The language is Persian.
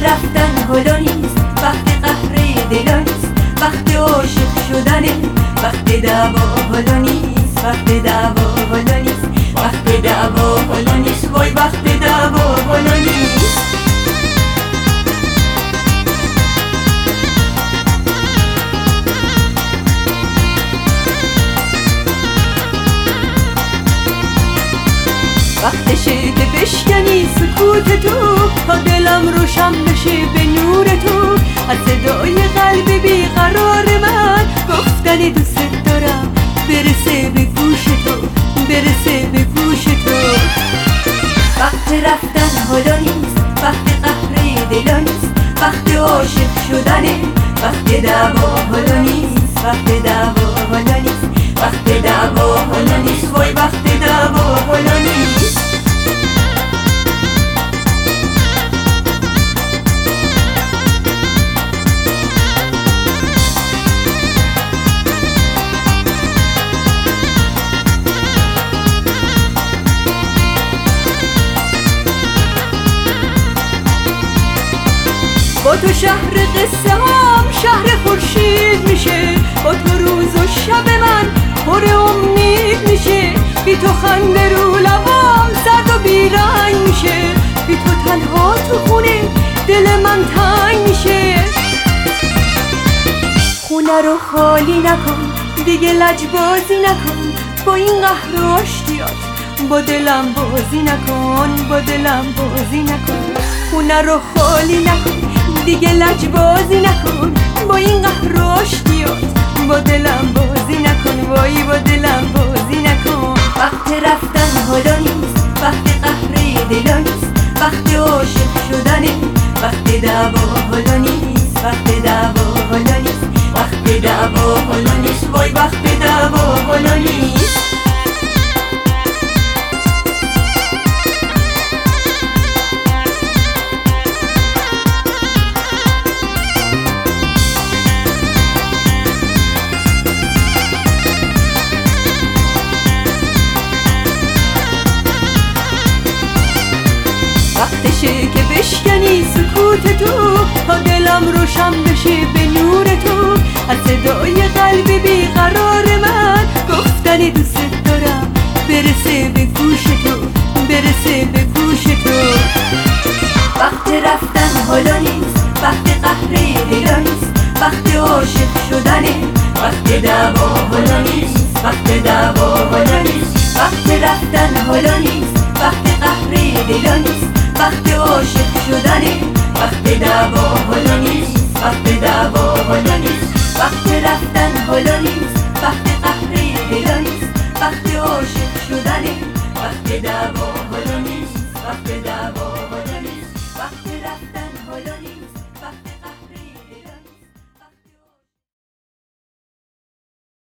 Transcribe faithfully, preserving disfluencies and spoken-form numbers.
رفتن حالا نیست، وقت قهر دلا نیست، وقت عاشق شدنه، وقت دعوا حالا نیست، وقت دعوا حالا نیست، وقت دعوا حالا نیست، وای وقت دعوا حالا نیست. وقتشه که بشکنی سکوت تو، تا دلم روشن بشه به نور تو، از صدای قلب بیقرار من گفتن دوست دارم برسه به گوش تو، برسه به گوش تو. وقت رفتن حالا نیست، وقت قهر دلا نیست، وقت عاشق شدنه، وقت دعوا حالا نیست، وقت دعوا حالا نیست، وقت دعوا حالا نیست، وای وقت دعوا حالا نیست. با تو شهر قصه هم شهر خورشید میشه، با تو روز و شب من پر امید میشه، بی تو خنده رو لبام سرد و بیرنگ میشه، بی تو تنها تو خونه دل من تنگ میشه. خونه رو خالی نکن دیگه، لجبازی نکن با این قهر و اشتیاق، با دلم بازی نکن، با دلم بازی نکن. خونه رو خالی نکن دیگه، لجبازی نکن با این قهر و اشتیاق، با دلم بازی نکن، وای با دلم بازی نکن. وقت رفتن حالا نیست، وقت قهر دلا نیست، وقت عاشق شدنه، وقت دعوا حالا نیست، وقت دعوا حالا نیست، وقت دعوا حالا نیست، وای وقت دعوا حالا نیست. وقتشه که بشکنی سکوت تو، تا دلم روشن بشه به نور تو، از صدای قلب بیقرار من گفتن دوست دارم برسه به گوش تو، برسه به گوش تو. وقت رفتن حالا نیست، وقت قهر دلا نیست، وقت عاشق شدنه، وقت دعوا حالا نیست، وقت دعوا حالا نیست، وقت رفتن حالا نیست، وقت قهر دلا نیست، وقت عاشق شدنه، وقت دعوا حالا نیست، وقت دعوا حالا نیست، وقت رفتن حالا نیست، وقت قهر دلا نیست، وقت عاشق شدنه، وقت دعوا